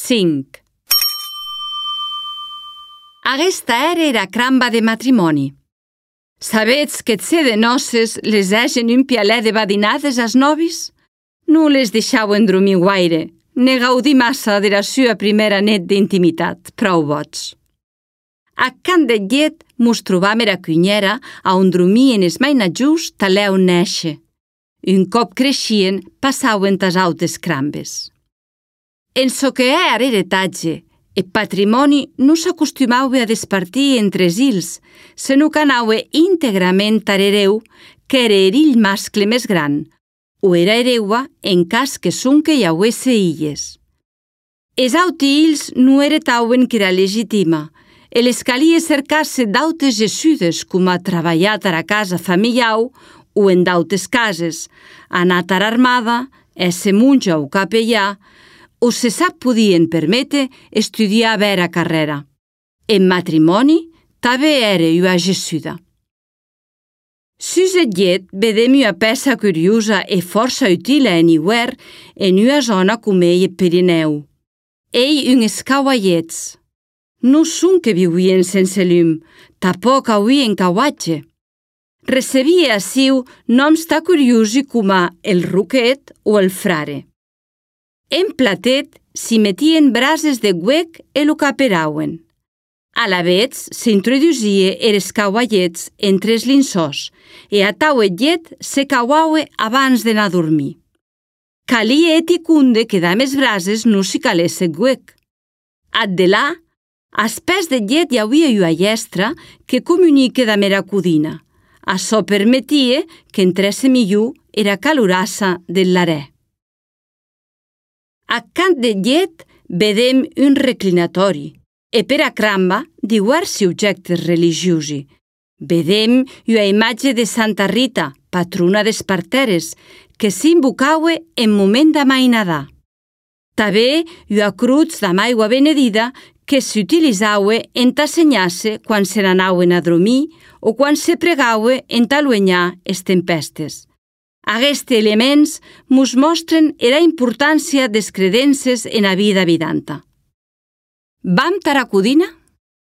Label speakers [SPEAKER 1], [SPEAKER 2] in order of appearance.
[SPEAKER 1] 5. Aguesta era cramba de matrimoni. Sabetz que se de noces les hegen un pialè de badinades als novis? Non les deixauen dormir guaire, ne gaudir massa de la sua primera net d'intimitat, prou boig. A Can de Llet mos trobam era cunhera a on dormien es mainatjus taleu néixer. Un cop creixien, passauen tas autes crambes. En so que heretatge e patrimoni non s'acostumaue a despartir entre els ils, senó que anaue íntegrament ar hereu, que era erill mascle més gran, o era hereua en cas que sonque hi auesse illes. Es auti ills non heretauen qu'era legitima, e les calie cercar-se d'autes gessudes com a treballat a la casa familiau o en d'autes cases, anat a l'armada, esse monja o capellà, o se sap podien permetre estudiar vera carrera. En matrimoni, també era ua gessuda. Sus et llet vedem ua peça curiosa e força utila en hivern en ua zona com ei Pirineu. Ei un escauallets. Non son que viuien sense llum, tampoc auien cauatge. Recebia aciu noms tan curiosi com el Roquet o el Frare. En platet s'hi metien brases de huec e lo caperauen. Alavetz s'introdusie eres cauallets entre els linçós e a tau et llet se cauaue abans d'anar a dormir. Calia eticunde que damb es brases non s'hi calesse huec. Ad de là, as pès de llet hi auia ua llestra que comunique damb era codina. Açò permetie que entresse millor era calorassa del larè. A Can de Llet vedem un reclinatori e per a cramba diversi objectes religiosi. Vedem ua imatge de Santa Rita, patrona des parteres, que s'invocaue en moment d'amainadar. També ua cruz damb aigua benedida que s'utilisaue entà senyasse quan se n'anauen a dormir o quan se pregaue entà luenyar es tempestes. Aguests elements mos mostren era importància des credences en a vida vidanta. Vam tar a codina?